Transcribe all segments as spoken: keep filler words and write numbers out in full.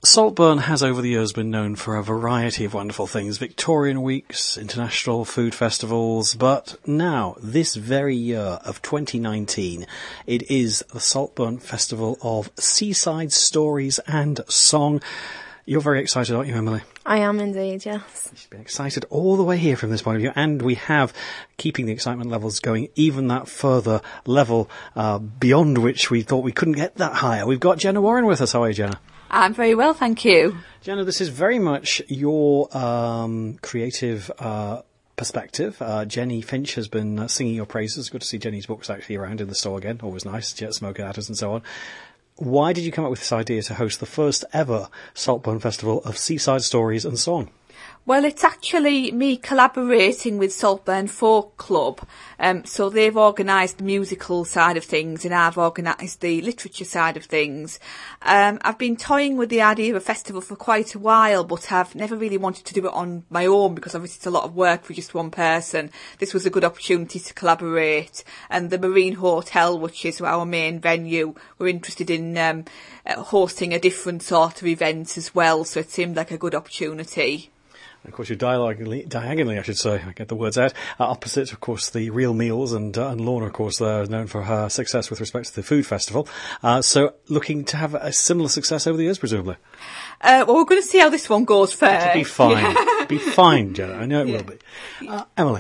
Saltburn has over the years been known for a variety of wonderful things, Victorian weeks, international food festivals, but now, this very year of twenty nineteen, it is the Saltburn Festival of Seaside Stories and Song. You're very excited, aren't you, Emily? I am indeed, yes. You should be excited all the way here from this point of view, and we have, keeping the excitement levels going even that further level uh, beyond which we thought we couldn't get that higher. We've got Jenna Warren with us. How are you, Jenna? I'm very well, thank you. Jenna, this is very much your um, creative uh, perspective. Uh, Jenny Finch has been uh, singing your praises. Good to see Jenny's books actually around in the store again. Always nice. Jet Smoke Adders and so on. Why did you come up with this idea to host the first ever Saltburn Festival of Seaside Stories and Song? Well, it's actually me collaborating with Saltburn Folk Club. Um, so they've organised the musical side of things and I've organised the literature side of things. Um, I've been toying with the idea of a festival for quite a while, but I've never really wanted to do it on my own because obviously it's a lot of work for just one person. This was a good opportunity to collaborate. And the Marine Hotel, which is our main venue, we're interested in um, hosting a different sort of event as well. So it seemed like a good opportunity. Of course, you're diagonally, diagonally, I should say, I get the words out, uh, opposite, of course, the Real Meals, and, uh, and Lorna, of course, uh, known for her success with respect to the food festival. Uh, so looking to have a similar success over the years, presumably? Uh, well, we're going to see how this one goes first. It'll be fine. Yeah. Be fine, Jenna. I know it yeah. will be. Uh, Emily?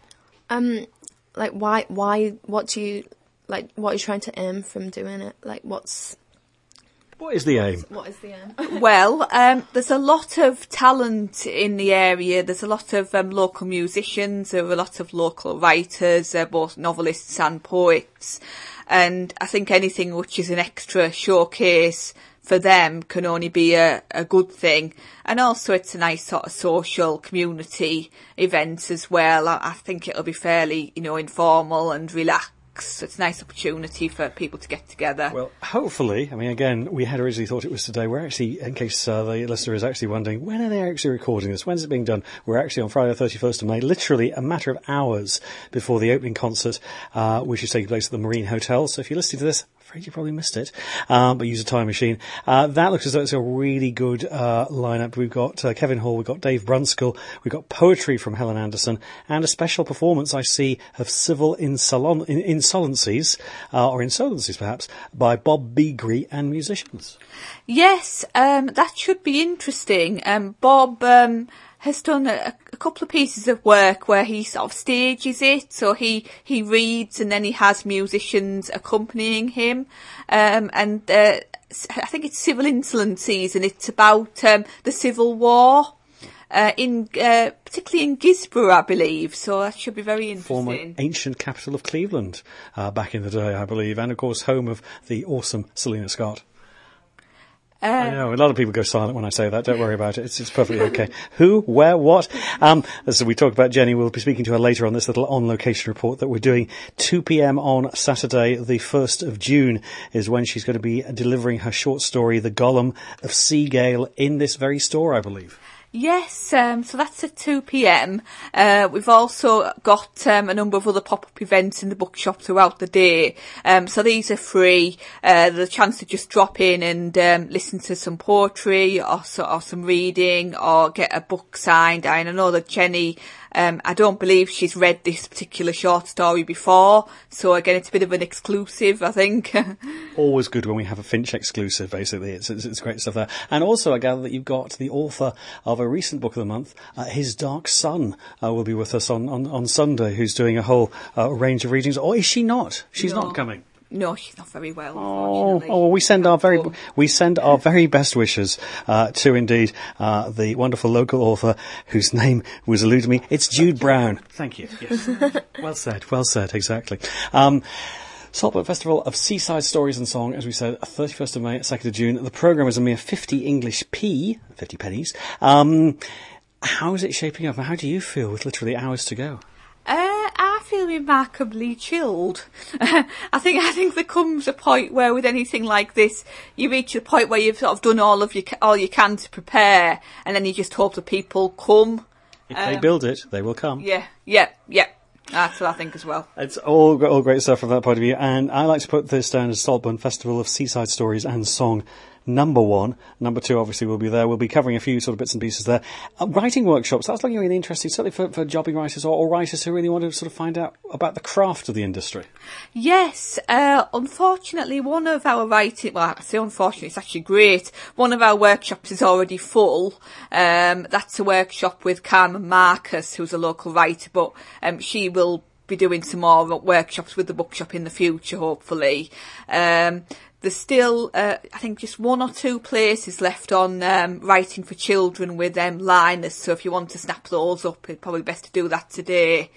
Um, like, why, why, what do you, like, what are you trying to aim from doing it? Like, what's... What is the aim? What is the aim? Well, um, there's a lot of talent in the area. There's a lot of um, local musicians. There are a lot of local writers, uh, both novelists and poets. And I think anything which is an extra showcase for them can only be a, a good thing. And also it's a nice sort of social community event as well. I, I think it'll be fairly, you know, informal and relaxed. So it's a nice opportunity for people to get together. Well, hopefully, I mean, again, we had originally thought it was today. We're actually, in case uh, the listener is actually wondering, when are they actually recording this? When's it being done? We're actually on Friday the thirty-first of May, literally a matter of hours before the opening concert, uh, which is taking place at the Marine Hotel. So if you're listening to this, I'm afraid you probably missed it, um, but use a time machine. Uh, that looks as though it's a really good uh, lineup. We've got uh, Kevin Hall, we've got Dave Brunskill, we've got poetry from Helen Anderson, and a special performance, I see, of civil insolon- in- insolencies, uh, or insolencies perhaps, by Bob Beagrie and musicians. Yes, um, that should be interesting. Um, Bob... Um, has done a, a couple of pieces of work where he sort of stages it. So he, he reads and then he has musicians accompanying him. Um, and, uh, I think it's Civil Insolencies and it's about, um, the Civil War, uh, in, uh, particularly in Gisborough, I believe. So that should be very interesting. Former ancient capital of Cleveland, uh, back in the day, I believe. And of course, home of the awesome Selena Scott. Uh, I know, a lot of people go silent when I say that. Don't worry about it. It's, it's perfectly okay. Who, where, what? Um, as we talk about Jenny, we'll be speaking to her later on this little on-location report that we're doing. two p.m. on Saturday, the first of June, is when she's going to be delivering her short story, The Golem of Seagale, in this very store, I believe. Yes, um, so that's at two p.m. Uh, we've also got um, a number of other pop-up events in the bookshop throughout the day. Um, so these are free. Uh, there's a chance to just drop in and um, listen to some poetry or, so, or some reading or get a book signed. I know that Jenny, um, I don't believe she's read this particular short story before. So again, it's a bit of an exclusive, I think. Always good when we have a Finch exclusive, basically. It's, it's, it's great stuff there. And also, I gather that you've got the author of a recent book of the month, uh, His Dark Son, uh, will be with us on, on, on Sunday, who's doing a whole uh, range of readings. Or is she not? She's no. not coming. No, she's not very well, Oh, unfortunately. oh, we send our very, we send our very best wishes uh, to indeed uh, the wonderful local author whose name was eluding me. It's Jude Brown. Thank you. Yes. Well said. Well said. Exactly. Um, Saltburn Festival of Seaside Stories and Song, as we said, thirty-first of May, second of June. The programme is a mere fifty English p, fifty pennies. Um, how is it shaping up? How do you feel with literally hours to go? Uh, I feel remarkably chilled. I think I think there comes a point where with anything like this, you reach a point where you've sort of done all of your all you can to prepare, and then you just hope that people come. If um, they build it, they will come. Yeah, yeah, yeah. That's what I think as well. It's all all great stuff from that point of view, and I like to put this down as Saltburn Festival of Seaside Stories and Song number one. Number two, obviously, will be there. We'll be covering a few sort of bits and pieces there. Uh, writing workshops, that's looking really interesting, certainly for, for jobbing writers or, or writers who really want to sort of find out about the craft of the industry. Yes, uh, unfortunately, one of our writing, well, I say unfortunately, it's actually great. One of our workshops is already full. Um, that's a workshop with Carmen Marcus, who's a local writer, but um, she will be doing some more workshops with the bookshop in the future, hopefully. Um, there's still, uh, I think, just one or two places left on um, writing for children with um, Linus, so if you want to snap those up, it's probably best to do that today.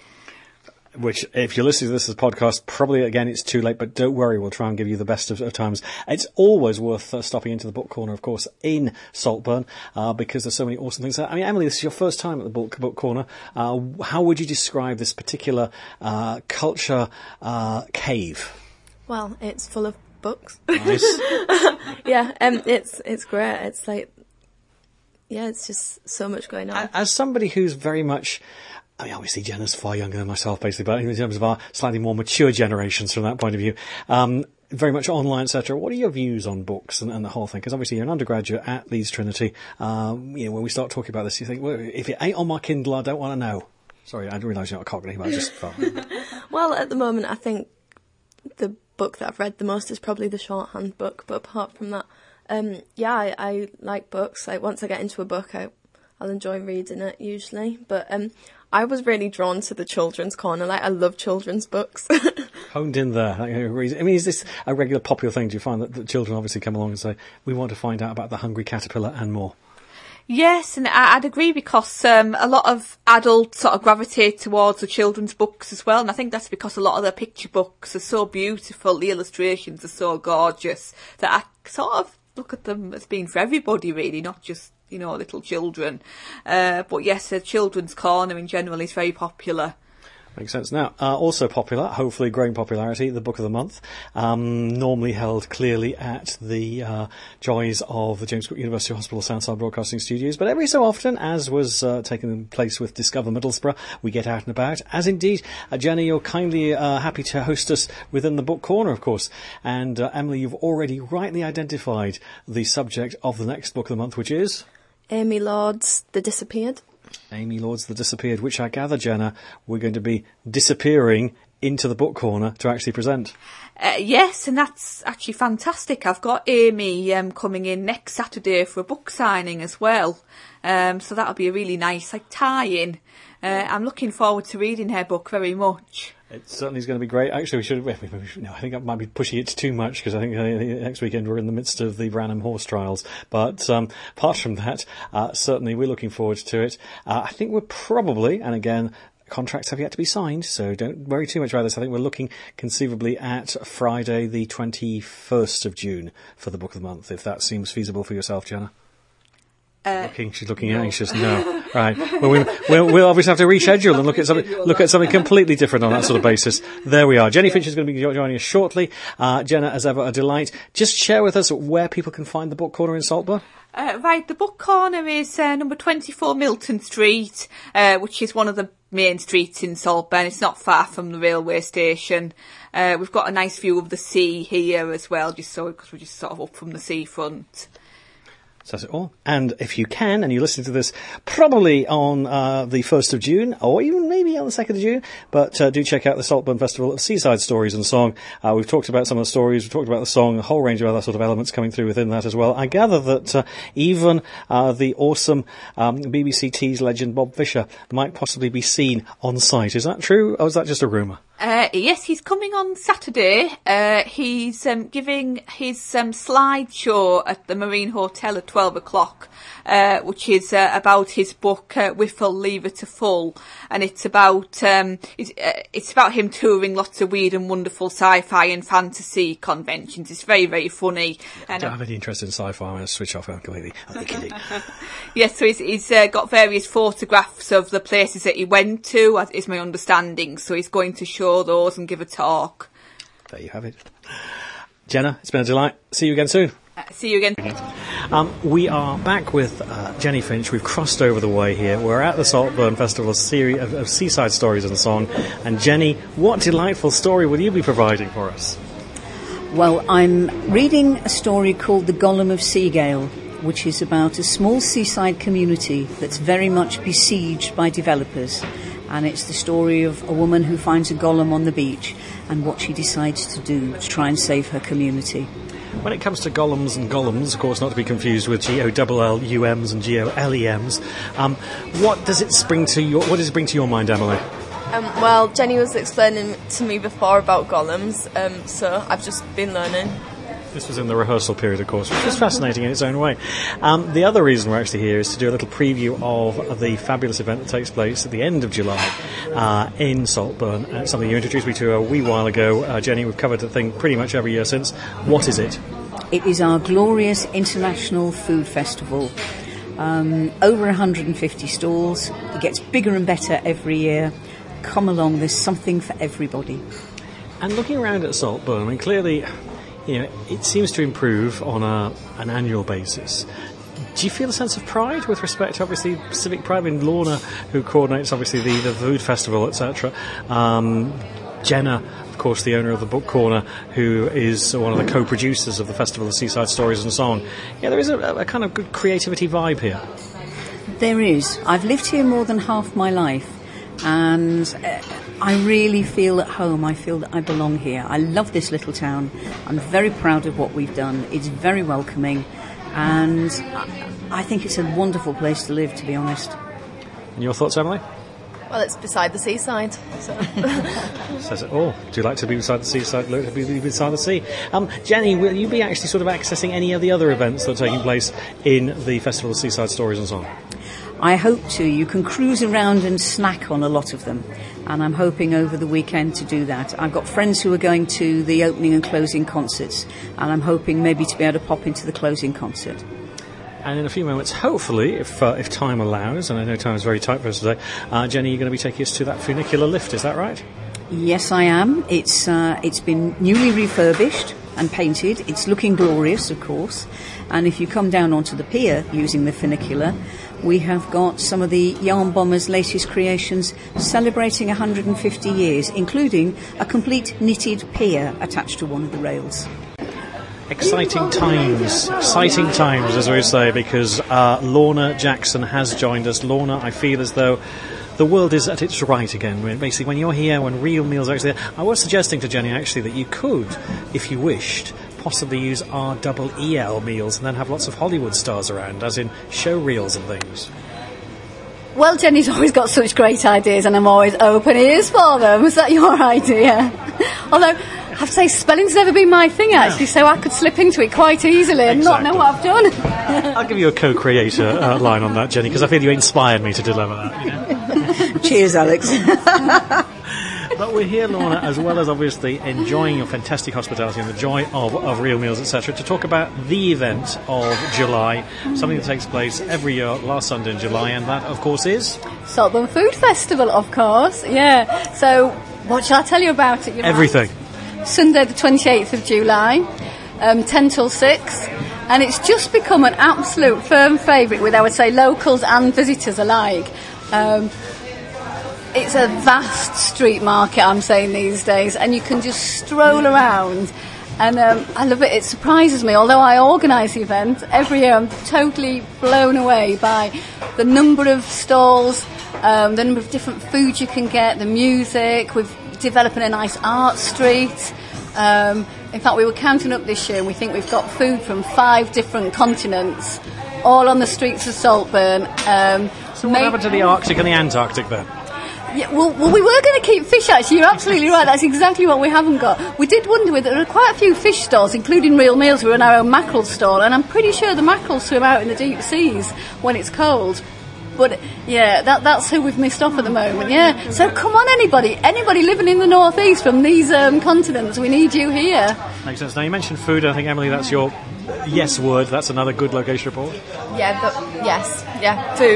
Which, if you're listening to this as a podcast, probably, again, it's too late, but don't worry, we'll try and give you the best of, of times. It's always worth uh, stopping into the book corner, of course, in Saltburn, uh, because there's so many awesome things there. I mean, Emily, this is your first time at the book, book corner. Uh, how would you describe this particular uh, culture uh, cave? Well, it's full of books. Nice. Yeah, um, it's it's great. It's like, yeah, it's just so much going on. As somebody who's very much... I mean, obviously, Jenna's far younger than myself, basically, but in terms of our slightly more mature generations from that point of view, um, very much online, et cetera. What are your views on books and, and the whole thing? Because obviously you're an undergraduate at Leeds Trinity. Um, you know, when we start talking about this, you think, well, if it ain't on my Kindle, I don't want to know. Sorry, I didn't realise you're not a Cockney, but I just felt... Well, at the moment, I think the book that I've read the most is probably the shorthand book, but apart from that, um, yeah, I, I like books. Like, once I get into a book, I, I'll enjoy reading it, usually. But um, I was really drawn to the children's corner. Like, I love children's books. Honed in there. I mean, is this a regular popular thing? Do you find that the children obviously come along and say, we want to find out about the hungry caterpillar and more? Yes, and I'd agree, because um, a lot of adults sort of gravitate towards the children's books as well, and I think that's because a lot of the picture books are so beautiful, the illustrations are so gorgeous, that I sort of look at them as being for everybody, really, not just, you know, little children. Uh, but yes, the children's corner in general is very popular. Makes sense. Now, uh, also popular, hopefully growing popularity, the Book of the Month, um, normally held clearly at the uh, joys of the James Cook University Hospital Soundside Broadcasting Studios. But every so often, as was uh, taking place with Discover Middlesbrough, we get out and about. As indeed, uh, Jenny, you're kindly uh, happy to host us within the Book Corner, of course. And uh, Emily, you've already rightly identified the subject of the next Book of the Month, which is? Amy Lord's The Disappeared. Amy Lord's The Disappeared, which I gather, Jenna, we're going to be disappearing into the book corner to actually present. Uh, yes, and that's actually fantastic. I've got Amy um, coming in next Saturday for a book signing as well. Um, so that'll be a really nice like tie-in. Uh, I'm looking forward to reading her book very much. It certainly is going to be great. Actually, we should. We, we, we, no, I think I might be pushing it too much, because I think uh, next weekend we're in the midst of the Branham horse trials. But um, apart from that, uh, certainly we're looking forward to it. Uh, I think we're probably, and again, contracts have yet to be signed, so don't worry too much about this. I think we're looking conceivably at Friday, the twenty-first of June, for the Book of the Month. If that seems feasible for yourself, Jenna. Uh, looking, she's looking no. anxious. No, right. Well, we, we'll, we'll obviously have to reschedule and look at something, look at something completely different on that sort of basis. There we are. Jenny Finch is going to be joining us shortly. Uh, Jenna, as ever, a delight. Just share with us where people can find the Book Corner in Saltburn. Uh, right, the Book Corner is uh, number twenty-four Milton Street, uh, which is one of the main streets in Saltburn. It's not far from the railway station. Uh, we've got a nice view of the sea here as well, just so because we're just sort of up from the seafront. So that's it all. And if you can, and you listen to this probably on uh, the first of June, or even maybe on the second of June, but uh, do check out the Saltburn Festival of Seaside Stories and Song. Uh, we've talked about some of the stories, we've talked about the song, a whole range of other sort of elements coming through within that as well. I gather that uh, even uh, the awesome um, B B C Tees legend Bob Fisher might possibly be seen on site. Is that true, or is that just a rumour? Uh, yes, he's coming on Saturday. Uh, he's um, giving his um, slideshow at the Marine Hotel at twelve o'clock, uh, which is uh, about his book, uh, Whiffle, Leave It to Full. And it's about, um, it's, uh, it's about him touring lots of weird and wonderful sci-fi and fantasy conventions. It's very, very funny. I don't have any interest in sci-fi. I'm going to switch off completely. I'm kidding. Yes, so he's, he's uh, got various photographs of the places that he went to, as is my understanding. So he's going to show those and give a talk. There you have it. Jenna, it's been a delight. See you again soon. Uh, see you again. Um, we are back with uh, Jenny Finch. We've crossed over the way here. We're at the Saltburn Festival series of, of Seaside Stories and Song. And Jenny, what delightful story will you be providing for us? Well, I'm reading a story called The Golem of Seagale, which is about a small seaside community that's very much besieged by developers. And it's the story of a woman who finds a golem on the beach and what she decides to do to try and save her community. When it comes to golems and golems, of course, not to be confused with G O L L U Ms and G O L E Ms, um, what does it bring to your what does it bring to your mind, Emily? Um, well, Jenny was explaining to me before about golems, um, so I've just been learning. This was in the rehearsal period, of course, which was fascinating in its own way. Um, the other reason we're actually here is to do a little preview of the fabulous event that takes place at the end of July uh, in Saltburn. Uh, something you introduced me to a wee while ago, uh, Jenny. We've covered the thing pretty much every year since. What is it? It is our glorious International Food Festival. Um, over one hundred fifty stalls. It gets bigger and better every year. Come along, there's something for everybody. And looking around at Saltburn, I mean, clearly, you know, it seems to improve on a, an annual basis. Do you feel a sense of pride with respect to, obviously, civic pride? I mean, Lorna, who coordinates, obviously, the, the food festival, et cetera. Um, Jenna, of course, the owner of the Book Corner, who is one of the co-producers of the Festival of Seaside Stories and so on. Yeah, there is a, a kind of good creativity vibe here. There is. I've lived here more than half my life, and uh, I really feel at home. I feel that I belong here. I love this little town. I'm very proud of what we've done. It's very welcoming, and I think it's a wonderful place to live, to be honest. And your thoughts, Emily? Well, it's beside the seaside. So. Says it all. Do you like to be beside the seaside? Look to be beside the sea. Um, Jenny, will you be actually sort of accessing any of the other events that are taking place in the Festival of Seaside Stories and so on? I hope to. You can cruise around and snack on a lot of them, and I'm hoping over the weekend to do that. I've got friends who are going to the opening and closing concerts, and I'm hoping maybe to be able to pop into the closing concert. And in a few moments, hopefully, if uh, if time allows, and I know time is very tight for us today, uh, Jenny, you're going to be taking us to that funicular lift, is that right? Yes, I am. It's uh, it's been newly refurbished and painted. It's looking glorious, of course. And if you come down onto the pier using the funicular, we have got some of the Yarn Bombers' latest creations celebrating one hundred fifty years, including a complete knitted pier attached to one of the rails. Exciting times, exciting times, as we say, because uh, Lorna Jackson has joined us. Lorna, I feel as though the world is at its right again. When, basically, when you're here, when Real Meals are actually there, I was suggesting to Jenny, actually, that you could, if you wished, possibly use R E E L meals and then have lots of Hollywood stars around, as in show reels and things. Well, Jenny's always got such great ideas, and I'm always open ears for them. Is that your idea? Although, I have to say, spelling's never been my thing, actually, so I could slip into it quite easily and exactly. not know what I've done. I'll give you a co-creator uh, line on that, Jenny, because I feel you inspired me to deliver that. You know? Cheers, Alex. But we're here, Lorna, as well as obviously enjoying your fantastic hospitality and the joy of, of Real Meals, et cetera, to talk about the event of July, something that takes place every year, last Sunday in July, and that, of course, is Saltburn Food Festival, of course, yeah. So, what shall I tell you about it? You Everything. Know? Sunday the twenty-eighth of July, um, ten till six, and it's just become an absolute firm favourite with, I would say, locals and visitors alike. Um, It's a vast street market, I'm saying, these days, and you can just stroll around, and um, I love it. It surprises me. Although I organise the event every year, I'm totally blown away by the number of stalls, um, the number of different foods you can get, the music. We're developing a nice art street. Um, in fact, we were counting up this year, and we think we've got food from five different continents, all on the streets of Saltburn. Um, so what happened to the Arctic and the Antarctic then? Yeah, well, well, we were going to keep fish, actually. You're absolutely right. That's exactly what we haven't got. We did wonder whether there are quite a few fish stalls, including Real Meals. We run our own mackerel stall, and I'm pretty sure the mackerel swim out in the deep seas when it's cold. But, yeah, that, that's who we've missed off at the moment, yeah. So come on, anybody. Anybody living in the northeast from these um, continents, we need you here. Makes sense. Now, you mentioned food. I think, Emily, that's your yes word. That's another good location report. Yeah, but yes. Yeah, food.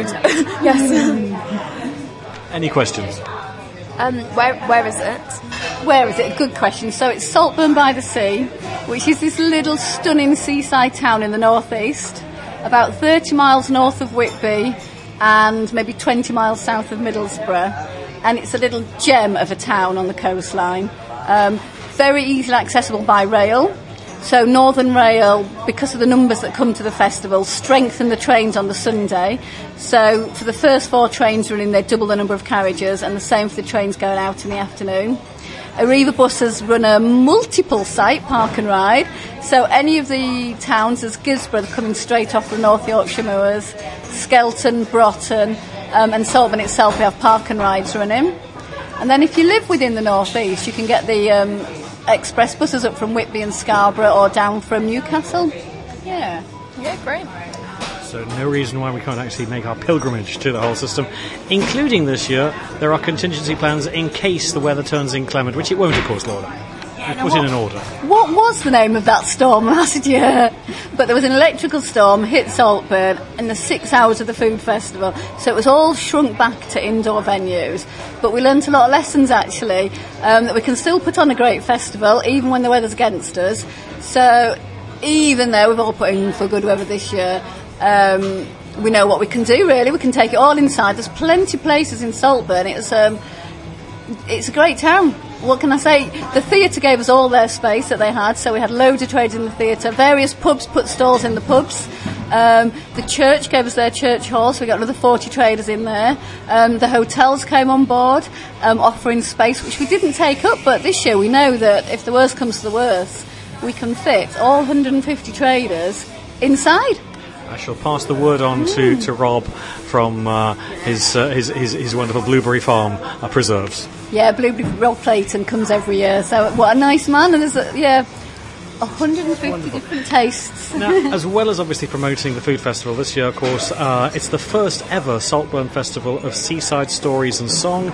Yes. Any questions? Um, where where is it? Where is it? Good question. So it's Saltburn by the Sea, which is this little stunning seaside town in the northeast, about thirty miles north of Whitby and maybe twenty miles south of Middlesbrough. And it's a little gem of a town on the coastline. Um, very easily accessible by rail. So Northern Rail, because of the numbers that come to the festival, strengthen the trains on the Sunday. So for the first four trains running, they double the number of carriages, and the same for the trains going out in the afternoon. Arriva buses run a multiple site park and ride. So any of the towns, as Gisborne coming straight off the North Yorkshire Moors, Skelton, Broughton, um, and Saltburn itself, we have park and rides running. And then if you live within the North East, you can get the um, express buses up from Whitby and Scarborough or down from Newcastle. Yeah. Yeah, great. So no reason why we can't actually make our pilgrimage to the whole system, including this year. There are contingency plans in case the weather turns inclement, which it won't, of course, Laura. We've put what, in an order. What was the name of that storm last year? But there was an electrical storm hit Saltburn in the six hours of the food festival, so it was all shrunk back to indoor venues. But we learnt a lot of lessons, actually, um, that we can still put on a great festival even when the weather's against us. So even though we've all put in for good weather this year, Um, we know what we can do, really. We can take it all inside. There's plenty of places in Saltburn. It's, um, it's a great town. What can I say? The theatre gave us all their space that they had, so we had loads of trades in the theatre. Various pubs put stalls in the pubs. Um, the church gave us their church hall, so we got another forty traders in there. Um, the hotels came on board, um, offering space, which we didn't take up, but this year we know that if the worst comes to the worst, we can fit all one hundred fifty traders inside. I shall pass the word on to, to Rob from uh, his, uh, his his his wonderful Blueberry Farm uh, preserves. Yeah, Blueberry Rob Clayton comes every year, so what a nice man. And there's a, yeah, one hundred fifty Wonderful. Different tastes. Now, as well as obviously promoting the food festival this year, of course, uh, it's the first ever Saltburn Festival of Seaside Stories and Song.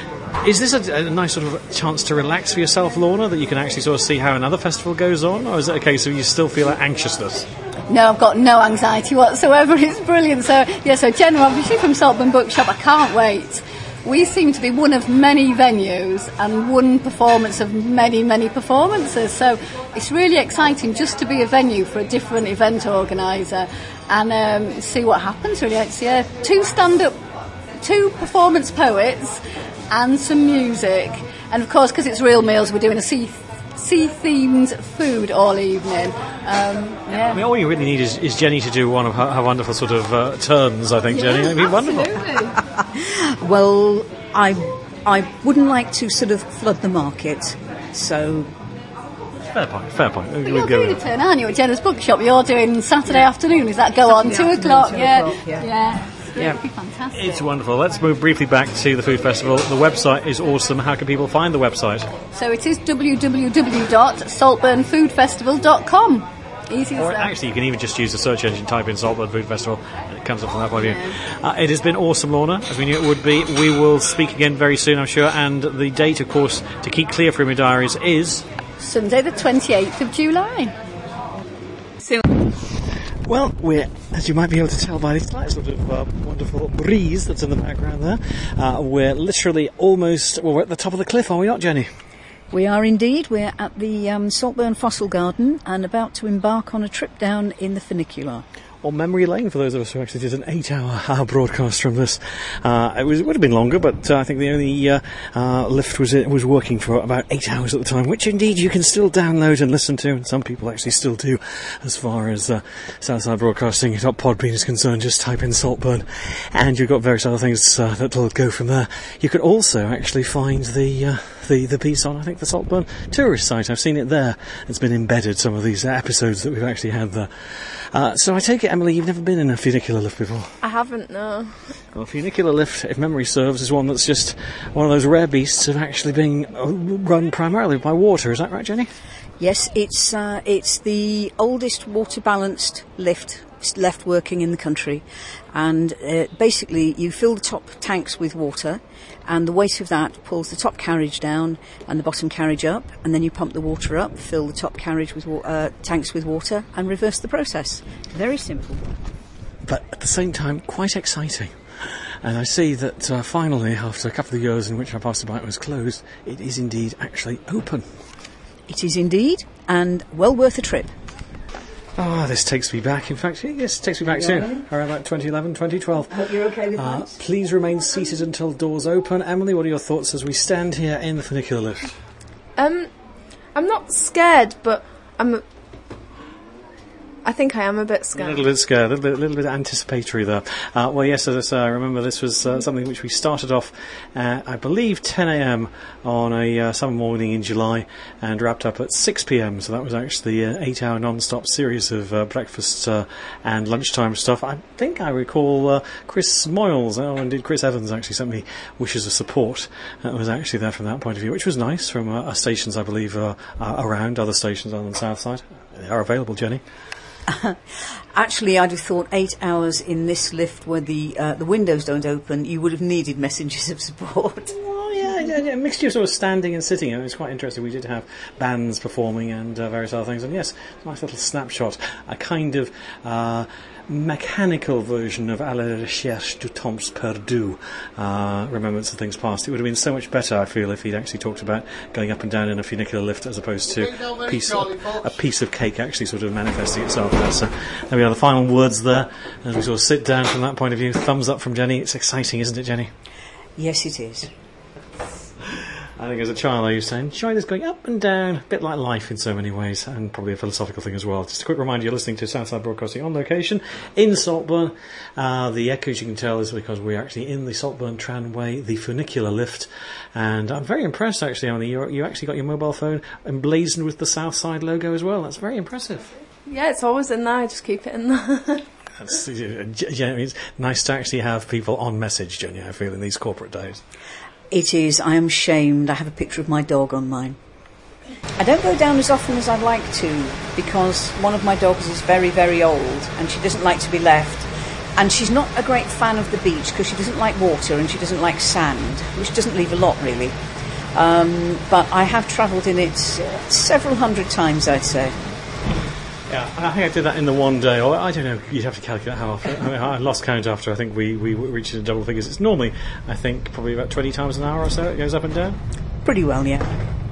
Is this a, a nice sort of chance to relax for yourself, Lorna, that you can actually sort of see how another festival goes on, or is it a case of you still feel that anxiousness? No, I've got no anxiety whatsoever. It's brilliant. So, yeah, so Jenna, obviously from Saltburn Bookshop, I can't wait. We seem to be one of many venues and one performance of many, many performances. So it's really exciting just to be a venue for a different event organiser and um, see what happens, really. It's, yeah, two stand-up, two performance poets and some music. And, of course, because it's real meals, we're doing a sea sea-themed food all evening. Um, yeah. I mean, all you really need is, is Jenny to do one of her, her wonderful sort of uh, turns, I think, yeah, Jenny. It'd be absolutely. Wonderful. Well, I I wouldn't like to sort of flood the market, so... Fair point, fair point. But We'll you're go doing a with turn, aren't you, at Jenna's Bookshop? You're doing Saturday Yeah. afternoon, is that go on? Saturday Two afternoon, o'clock, two yeah. o'clock, yeah. Yeah. Yeah. It'd be fantastic. It's wonderful. Let's move briefly back to the food festival. The website is awesome. How can people find the website? So it is w w w dot saltburn food festival dot com. Easy as Or that. actually, you can even just use the search engine, type in Saltburn Food Festival, and it comes up from that point of view. Uh, it has been awesome, Lorna, as we knew it would be. We will speak again very soon, I'm sure, and the date, of course, to keep clear from your diaries is... Sunday the twenty-eighth of July. Well, we're, as you might be able to tell by the slight sort of uh, wonderful breeze that's in the background there, uh, we're literally almost, well, we're at the top of the cliff, are we not, Jenny? We are indeed. We're at the um, Saltburn Fossil Garden and about to embark on a trip down in the funicular. Or memory lane for those of us who actually did an eight-hour uh, broadcast from this. Uh, it, was, it would have been longer, but uh, I think the only uh, uh, lift was uh, was working for about eight hours at the time, which indeed you can still download and listen to, and some people actually still do. As far as uh, Southside Broadcasting dot podbean is concerned, just type in Saltburn, and you've got various other things uh, that will go from there. You can also actually find the. Uh, The, the piece on, I think, the Saltburn tourist site. I've seen it there. It's been embedded, some of these episodes that we've actually had there. Uh, so I take it, Emily, you've never been in a funicular lift before? I haven't, no. Well, funicular lift, if memory serves, is one that's just one of those rare beasts of actually being run primarily by water. Is that right, Jenny? Yes, it's uh, it's the oldest water-balanced lift left working in the country, and uh, basically you fill the top tanks with water, and the weight of that pulls the top carriage down and the bottom carriage up, and then you pump the water up, fill the top carriage with wa- uh, tanks with water, and reverse the process. Very simple. But at the same time, quite exciting. And I see that uh, finally, after a couple of years in which I passed by it was closed, it is indeed actually open. It is indeed, and well worth a trip. Ah, oh, this takes me back. In fact, yes, it takes me back You to all right? around like twenty eleven, twenty twelve. Hope you're okay with Uh, that. please remain seated until doors open. Emily, what are your thoughts as we stand here in the funicular lift? Um, I'm not scared, but I'm I think I am a bit A scared. little bit scared, a little bit, a little bit anticipatory there. Uh, well, yes, as I say, I remember this was uh, something which we started off at, I believe, ten a.m. on a uh, summer morning in July and wrapped up at six p.m. So that was actually an eight-hour non-stop series of uh, breakfast uh, and lunchtime stuff. I think I recall uh, Chris Moyles, oh, and indeed Chris Evans actually sent me wishes of support. That was actually there from that point of view, which was nice from uh, uh, stations, I believe, uh, uh, around other stations on the south side. They are available, Jenny. Actually, I'd have thought eight hours in this lift where the uh, the windows don't open, you would have needed messengers of support. Well, yeah, yeah, yeah, a mixture of sort of standing and sitting. It was quite interesting. We did have bands performing and uh, various other things. And yes, nice little snapshot. A kind of uh, mechanical version of À la recherche du temps perdu. Uh, remembrance of things past. It would have been so much better, I feel, if he'd actually talked about going up and down in a funicular lift as opposed to a piece, a piece of cake actually sort of manifesting itself there. So there we are, the final words there. As we sort of sit down from that point of view, thumbs up from Jenny. It's exciting, isn't it, Jenny? Yes, it is. I think as a child I used to enjoy this going up and down, a bit like life in so many ways, and probably a philosophical thing as well. Just a quick reminder, you're listening to Southside Broadcasting on location in Saltburn. Uh, the echoes you can tell is because we're actually in the Saltburn Tramway, the funicular lift, and I'm very impressed actually, Emily, you you actually got your mobile phone emblazoned with the Southside logo as well. That's very impressive. Yeah, it's always in there. I just keep it in there. That's, uh, Jenny, it's nice to actually have people on message, Jenny, I feel, in these corporate days. It is. I am shamed. I have a picture of my dog on mine. I don't go down as often as I'd like to because one of my dogs is very, very old and she doesn't like to be left. And she's not a great fan of the beach because she doesn't like water and she doesn't like sand, which doesn't leave a lot, really. Um, but I have travelled in it several hundred times, I'd say. Yeah, I think I did that in the one day, or I don't know, you'd have to calculate how often. I mean, I lost count after I think we, we reached the double figures. It's normally, I think, probably about twenty times an hour or so it goes up and down. Pretty well, yeah.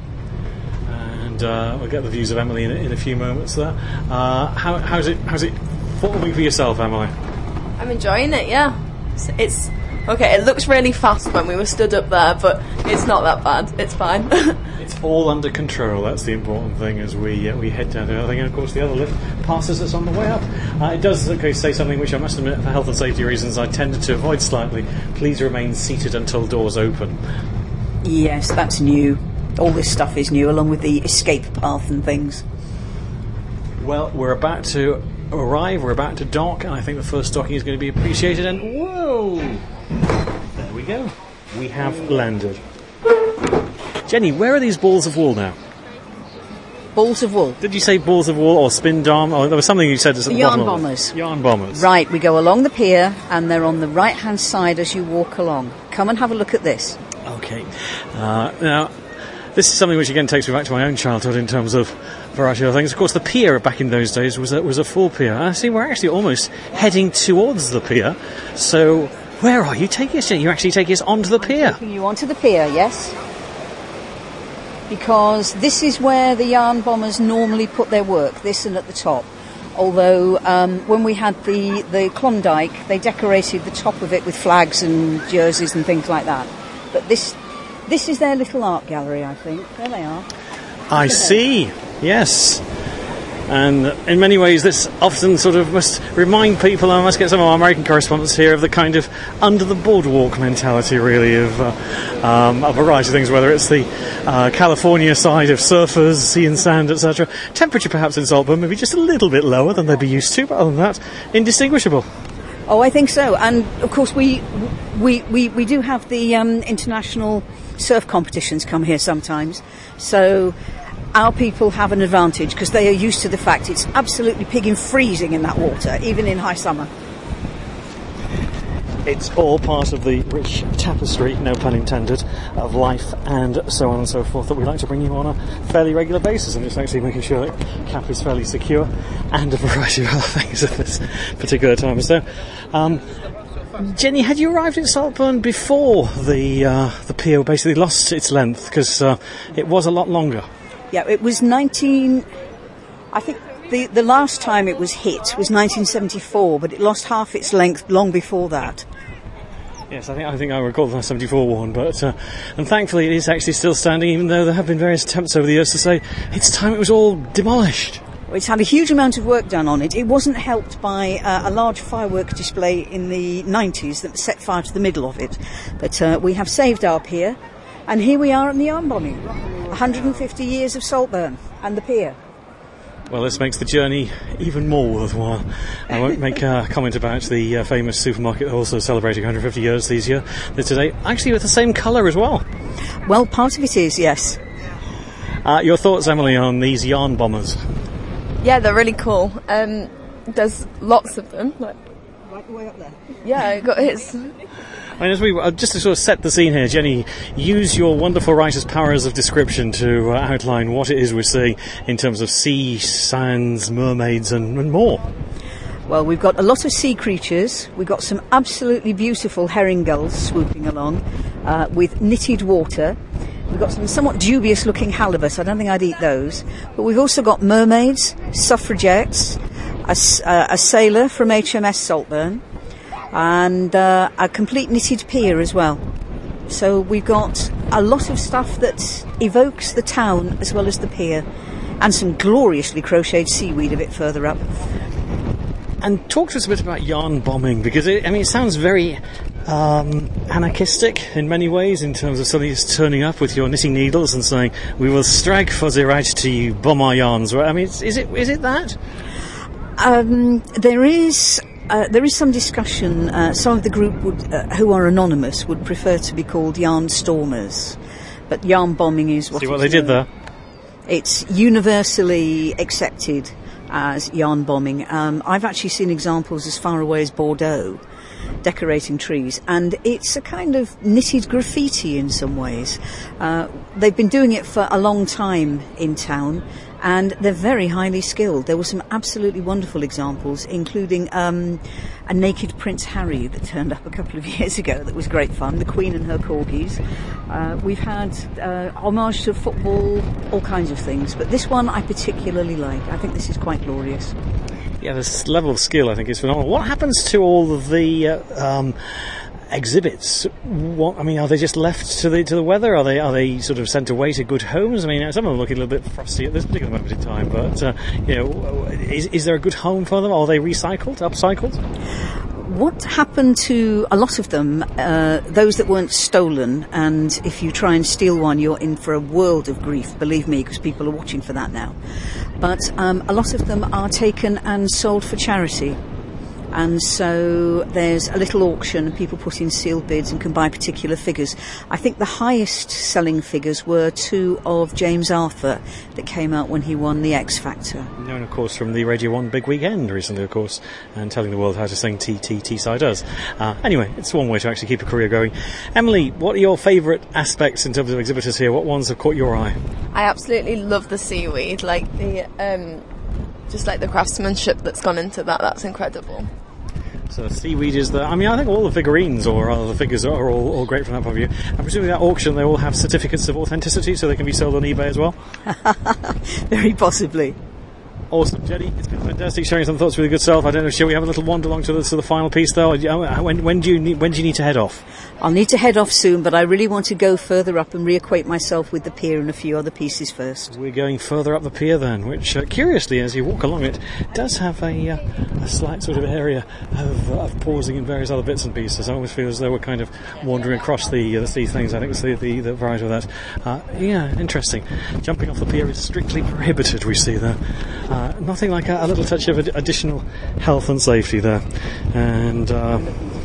And uh, we'll get the views of Emily in, in a few moments there. Uh, how, how's it how's it forming for yourself, Emily? I'm enjoying it, yeah. It's, it's okay, it looks really fast when we were stood up there, but it's not that bad. It's fine. It's all under control. That's the important thing as we uh, we head down to the other thing. And of course, the other lift passes us on the way up. Uh, it does okay, say something which I must admit, for health and safety reasons, I tended to avoid slightly. Please remain seated until doors open. Yes, that's new. All this stuff is new, along with the escape path and things. Well, we're about to arrive. We're about to dock, and I think the first docking is going to be appreciated. And whoa, there we go. We have landed. Jenny, where are these balls of wool now? Balls of wool. Did you say balls of wool or spin dom? Or there was something you said. At the Yarn bottom bombers. Of Yarn bombers. Right, we go along the pier and they're on the right-hand side as you walk along. Come and have a look at this. Okay. Uh, now, this is something which again takes me back to my own childhood in terms of variety of things. Of course, the pier back in those days was a, was a full pier. I see we're actually almost heading towards the pier. So, where are you taking us? You're actually taking us onto the pier. I'm taking you onto the pier, yes. Because this is where the yarn bombers normally put their work, this and at the top. Although um, when we had the, the Klondike, they decorated the top of it with flags and jerseys and things like that. But this this is their little art gallery, I think. There they are. I see, yes. And in many ways this often sort of must remind people, and I must get some of our American correspondents here, of the kind of under the boardwalk mentality really of uh, um, a variety of things, whether it's the uh, California side of surfers, sea and sand, et cetera. Temperature perhaps in Saltburn maybe just a little bit lower than they'd be used to, but other than that, indistinguishable. Oh, I think so. And of course we we, we, we do have the um, international surf competitions come here sometimes. So our people have an advantage because they are used to the fact it's absolutely pigging freezing in that water, even in high summer. It's all part of the rich tapestry, no pun intended, of life and so on and so forth that we like to bring you on a fairly regular basis, and it's actually making sure that Cap is fairly secure and a variety of other things at this particular time. So, um, Jenny, had you arrived at Saltburn before the uh, the pier basically lost its length? Because uh, it was a lot longer. Yeah, it was nineteen... I think the, the last time it was hit was nineteen seventy-four, but it lost half its length long before that. Yes, I think I think I recall the seventy-four one, but uh, and thankfully it is actually still standing, even though there have been various attempts over the years to say it's time it was all demolished. It's had a huge amount of work done on it. It wasn't helped by uh, a large firework display in the nineties that set fire to the middle of it. But uh, we have saved our pier, and here we are at the yarn bombing. one hundred fifty years of Saltburn and the pier. Well, this makes the journey even more worthwhile. I won't make a comment about the uh, famous supermarket also celebrating one hundred fifty years this year, today, actually with the same colour as well. Well, part of it is, yes. Uh, your thoughts, Emily, on these yarn bombers? Yeah, they're really cool. Um, there's lots of them. Like, Right the way up there. yeah, I got his. I mean, as we, uh, just to sort of set the scene here, Jenny, use your wonderful writer's powers of description to uh, outline what it is we're seeing in terms of sea, sands, mermaids and, and more. Well, we've got a lot of sea creatures. We've got some absolutely beautiful herring gulls swooping along uh, with knitted water. We've got some somewhat dubious-looking halibut. I don't think I'd eat those. But we've also got mermaids, suffragettes, a, uh, a sailor from H M S Saltburn, and uh, a complete knitted pier as well. So we've got a lot of stuff that evokes the town as well as the pier, and some gloriously crocheted seaweed a bit further up. And talk to us a bit about yarn bombing, because it, I mean, it sounds very um, anarchistic in many ways, in terms of suddenly just turning up with your knitting needles and saying, "We will strike fuzzy right to you, bomb our yarns." I mean, is it is it that? Um, there is uh, there is some discussion. Uh, some of the group would, uh, who are anonymous would prefer to be called yarn stormers, but yarn bombing is what. See what it's they did known. there. It's universally accepted as yarn bombing. Um, I've actually seen examples as far away as Bordeaux decorating trees, and it's a kind of knitted graffiti in some ways. Uh, they've been doing it for a long time in town, and they're very highly skilled. There were some absolutely wonderful examples, including um, a naked Prince Harry that turned up a couple of years ago that was great fun, the Queen and her corgis. Uh, we've had uh, homage to football, all kinds of things, but this one I particularly like. I think this is quite glorious. Yeah, this level of skill, I think, is phenomenal. What happens to all of the uh, um, exhibits? What, I mean, are they just left to the to the weather? Are they are they sort of sent away to good homes? I mean, some of them are looking a little bit frosty at this particular moment in time. But uh, you know, is is there a good home for them? Are they recycled, upcycled? What happened to a lot of them, uh, those that weren't stolen, and if you try and steal one, you're in for a world of grief, believe me, because people are watching for that now. But um, a lot of them are taken and sold for charity. And so there's a little auction and people put in sealed bids and can buy particular figures. I think the highest selling figures were two of James Arthur that came out when he won the X Factor. Known, of course, from the Radio one Big Weekend recently, of course, and telling the world how to sing T T T-side us. Uh, anyway, it's one way to actually keep a career going. Emily, what are your favourite aspects in terms of exhibitors here? What ones have caught your eye? I absolutely love the seaweed, like the um, just like the craftsmanship that's gone into that. That's incredible. So seaweed is the... I mean, I think all the figurines or all the figures are all, all great from that point of view. And presumably that auction, they all have certificates of authenticity so they can be sold on eBay as well? Very possibly. Awesome, Jenny. It's been fantastic sharing some thoughts with your good self. I don't know, shall we have a little wander along to the, to the final piece, though? When, when, do you need, when do you need to head off? I'll need to head off soon, but I really want to go further up and reacquaint myself with the pier and a few other pieces first. We're going further up the pier then, which, uh, curiously, as you walk along it, does have a, uh, a slight sort of area of, uh, of pausing in various other bits and pieces. I almost feel as though we're kind of wandering across the, uh, the sea things. I think it's the, the, the variety of that. Uh, yeah, interesting. Jumping off the pier is strictly prohibited, we see there. Uh, nothing like a, a little touch of ad- additional health and safety there. And... Uh,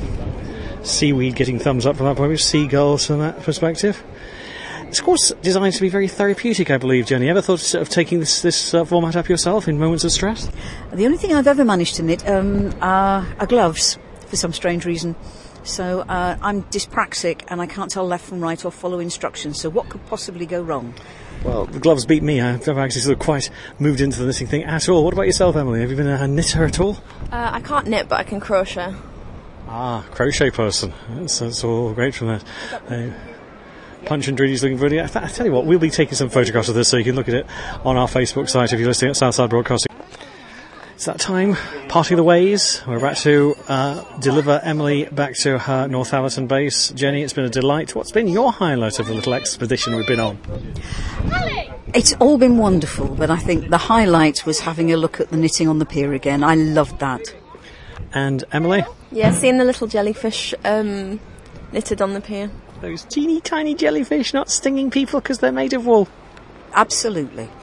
seaweed getting thumbs up from that point of view, seagulls from that perspective. It's of course designed to be very therapeutic, I believe, Jenny. Ever thought of taking this this uh, format up yourself in moments of stress? The only thing I've ever managed to knit um, are, are gloves, for some strange reason. So uh, I'm dyspraxic and I can't tell left from right or follow instructions, so what could possibly go wrong? Well, the gloves beat me. I've never actually sort of quite moved into the knitting thing at all. What about yourself, Emily? Have you been a knitter at all? Uh, I can't knit, but I can crochet. Ah, crochet person. That's, that's all great from that. Uh, Punch and Drudy's looking pretty. I, th- I tell you what, we'll be taking some photographs of this so you can look at it on our Facebook site if you're listening at Southside Broadcasting. It's that time, parting the ways. We're about to uh, deliver Emily back to her Northallerton base. Jenny, it's been a delight. What's been your highlight of the little expedition we've been on? Ellie! It's all been wonderful, but I think the highlight was having a look at the knitting on the pier again. I loved that. And Emily? Yeah, seeing the little jellyfish um, knitted on the pier. Those teeny tiny jellyfish not stinging people because they're made of wool. Absolutely.